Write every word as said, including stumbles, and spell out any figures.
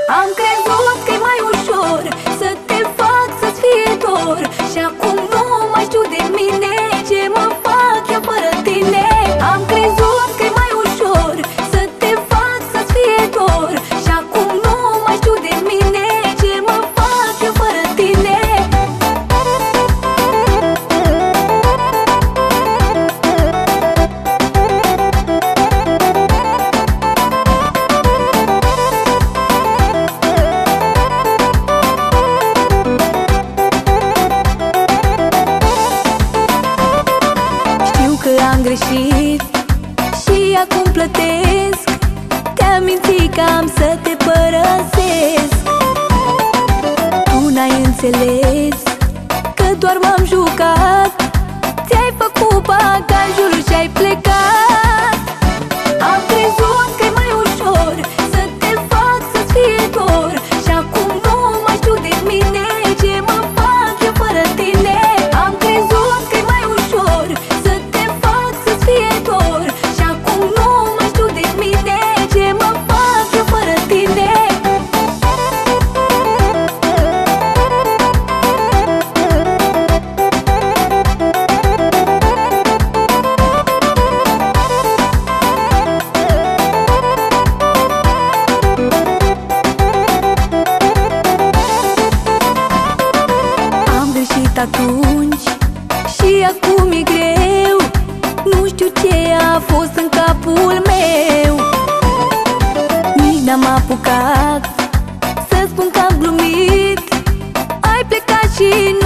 Am crezut că-i mai ușor să te fac să-ți fie dor, și acum nu mai știu de mine ce mă fac eu fără tine. Am crezut că-i mai ușor să te fac să-ți fie dor, și acum nu mai știu de mine ce mă fac eu fără tine. Am greșit și acum plătesc. Te-am mințit că am să te părăsesc. Tu n-ai înțeles că doar m-am jucat. Ți-ai făcut bagajul și-ai plecat. Am crezut că-i mai ușor să te fac să-ți fie dor, și acum nu mai știu de mine ce mă fac eu fără tine. Am crezut că-i mai ușor să te fac să-ți fie dor, și acum nu mai știu de mine ce mă fac eu fără tine. Am greșit atunci și acum e greu. Nu știu ce a fost în capul meu. Nici n-am apucat să spun că am glumit. Ai plecat și